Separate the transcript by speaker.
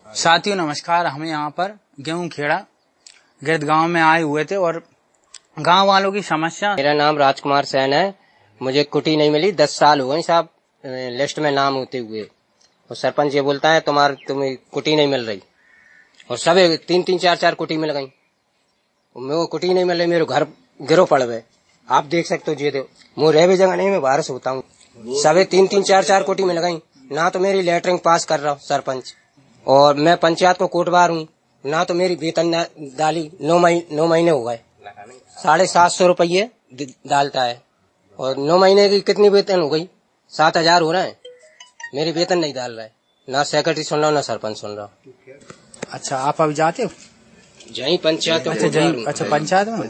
Speaker 1: साथियों नमस्कार। हम यहाँ पर गेहूं खेड़ा गिरद गांव में आए हुए थे और गांव वालों की समस्या।
Speaker 2: मेरा नाम राजकुमार सेन है। मुझे कुटी नहीं मिली, 10 साल हुए साहब लिस्ट में नाम होते हुए। और सरपंच ये बोलता है तुम्हें कुटी नहीं मिल रही, और सब 3-3 4-4 कुटी मिल गई। मेरे को कुटी नहीं मिल रही, मेरे घर गिरो पड़ गए। आप देख सकते हो जी, मुझे रह भी जगह नहीं, मैं बाहर से होता हूँ। सब 3-3 4-4 कुटी मिल गई। ना तो मेरी लेटरिंग पास कर रहा हूँ सरपंच, और मैं पंचायत को कोटवार हूँ। ना तो मेरी वेतन डाली 9 महीने हो गए। 750 रुपये डालता है, और 9 महीने की कितनी वेतन हो गई? 7,000 हो रहा है। मेरी वेतन नहीं डाल रहा है, ना सेक्रेटरी सुन रहा हूँ ना सरपंच सुन रहा हूँ।
Speaker 1: अच्छा, आप अभी जाते हो?
Speaker 2: जहीं पंचायत।
Speaker 1: अच्छा पंचायत में।